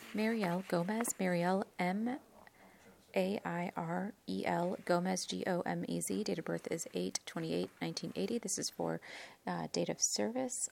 Marielle Gomez, Marielle M-A-I-R-E-L, Gomez, Gomez. Date of birth is 8/28/1980. This is for date of service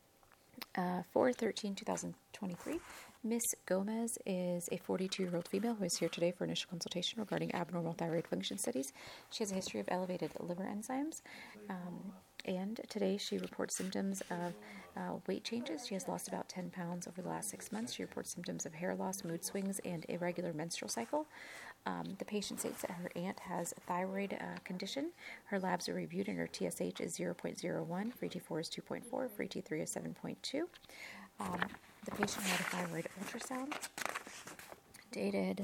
4/13/2023. Miss Gomez is a 42-year-old female who is here today for initial consultation regarding abnormal thyroid function studies. She has a history of elevated liver enzymes, and today she reports symptoms of weight changes. She has lost about 10 pounds over the last 6 months. She reports symptoms of hair loss, mood swings, and irregular menstrual cycle. The patient states that her aunt has a thyroid condition. Her labs are reviewed and her TSH is 0.01, free T4 is 2.4, free T3 is 7.2. The patient had a thyroid ultrasound dated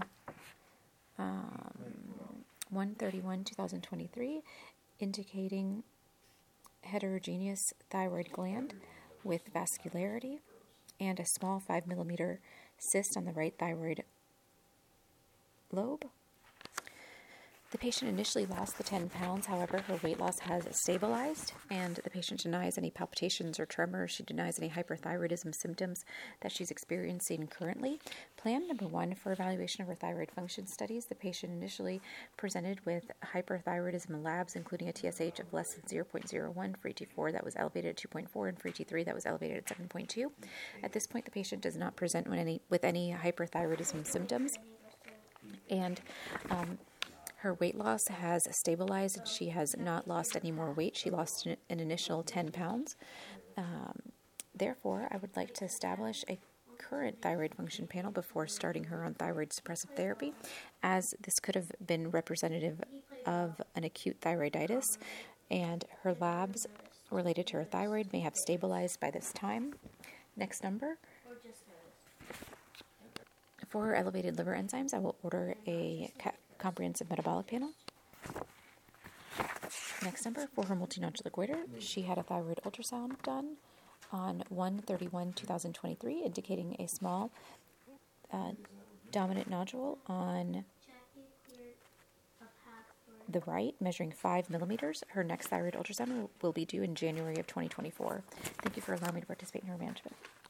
1/31/2023, indicating heterogeneous thyroid gland with vascularity and a small 5 millimeter cyst on the right thyroid lobe. The patient initially lost the 10 pounds. However, her weight loss has stabilized, and the patient denies any palpitations or tremors. She denies any hyperthyroidism symptoms that she's experiencing currently. Plan number 1 for evaluation of her thyroid function studies. The patient initially presented with hyperthyroidism labs, including a TSH of less than 0.01, free T4 that was elevated at 2.4, and free T3 that was elevated at 7.2. At this point, the patient does not present with any hyperthyroidism symptoms, and her weight loss has stabilized, and she has not lost any more weight. She lost an initial 10 pounds. Therefore, I would like to establish a current thyroid function panel before starting her on thyroid suppressive therapy, as this could have been representative of an acute thyroiditis, and her labs related to her thyroid may have stabilized by this time. Next number. For her elevated liver enzymes, I will order a comprehensive metabolic panel. Next number, for her multinodular goiter, she had a thyroid ultrasound done on 1/31/2023, indicating a small dominant nodule on the right, measuring 5 millimeters. Her next thyroid ultrasound will be due in January of 2024. Thank you for allowing me to participate in her management.